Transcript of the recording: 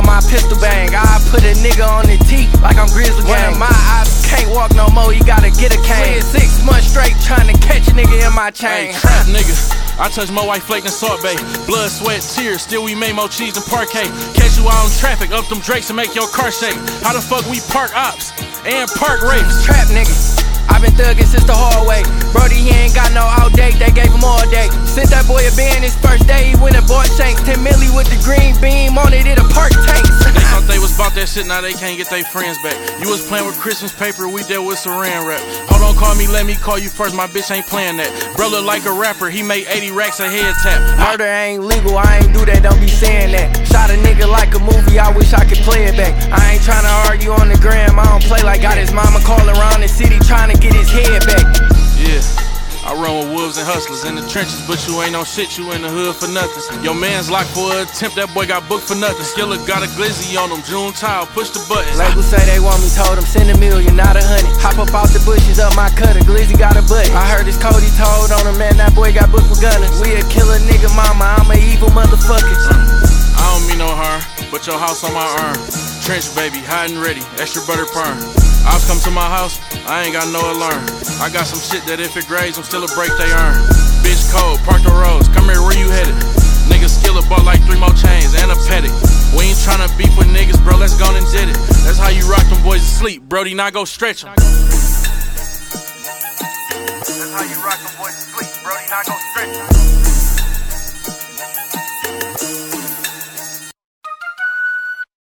nigga, my pistol bang. I put a nigga on the teeth like I'm Grizzly Gang. One of my eyes can't walk no more, he gotta get a cane. 6 months straight trying to catch a nigga in my chain. Hey, trap nigga, I touch more white flake than Salt Bay. Blood, sweat, tears, still we made more cheese than parquet. Catch you out in traffic, up them drakes and make your car shake. How the fuck we park ops and park rapes? Trap nigga, I been thuggin' since the hallway. Brody, he ain't got no out date, they gave him all day. Sent that boy a band his first day, he went and bought Shanks. 10 milli with the green beam on it, it'll park tanks. They thought they was about that shit, now they can't get their friends back. You was playing with Christmas paper, we dealt with saran wrap. Hold on, call me, let me call you first, my bitch ain't playing that. Bro look like a rapper, he made 80 racks a head tap. Murder ain't legal, I ain't do that, don't be saying that. Shot a nigga like a movie, I wish I could play it back. I ain't tryna argue on the gram, I don't play like got his mama call around the city tryna get his head back. Yeah, I run with wolves and hustlers in the trenches, but you ain't no shit, you in the hood for nothing. Your man's locked for an attempt, that boy got booked for nothing. Skiller got a glizzy on him, June Tile, push the buttons. Labels say they want me, told them send $1 million, not 100. Hop up out the bushes, up my cutter, glizzy got a button. I heard it's Cody told on him, man, that boy got booked with gunners. We a killer nigga mama, I'm a evil motherfucker. I don't mean no harm, but your house on my arm. Trench baby, hot and ready, extra butter perm. Ops come to my house, I ain't got no alarm. I got some shit that if it grades, I'm still a break they earn. Bitch cold, park the roads, come here, where you headed? Niggas Skiller bought like 3 more chains and a Patek. We ain't tryna beef with niggas, bro, let's go and did it. That's how you rock them boys to sleep, Brody, now go stretch them. That's how you rock them boys to sleep, Brody, now go stretch them.